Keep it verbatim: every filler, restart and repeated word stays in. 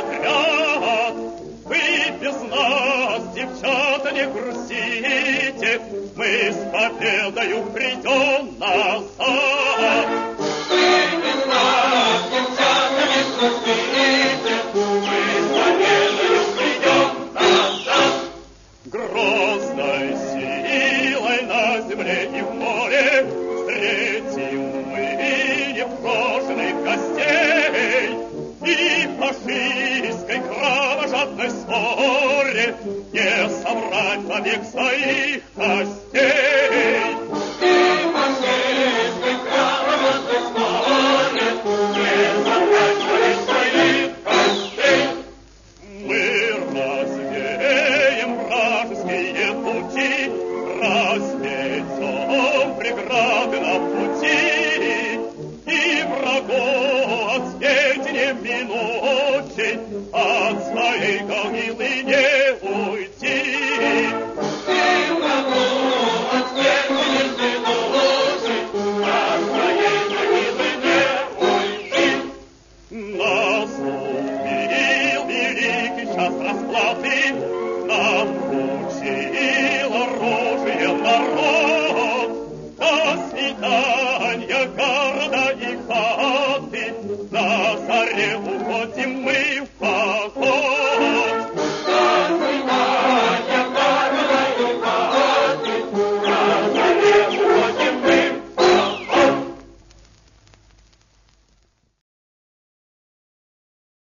отряд. Вы без нас, девчата, не грустите, мы с победою придем назад. Вы без нас, девчата, не грустите, мы с победою придем назад. Грозной силой на земле и в море встретим мы непрошенных гостей. И в фашистской кровожадной ссоре не собрать побег своих костей. И в фашистской кровожадной ссоре не собрать побег своих костей. Мы развеем вражеские пути, разметем преграды на пути, и врагу от смерти не минуть, от своей гонилы не уйти. И врагу от смерти не минуть, от своей гонилы не уйти. Наступил великий час расплаты, нам вручил оружие народ. До свидания, города и хаты, на заре уходим мы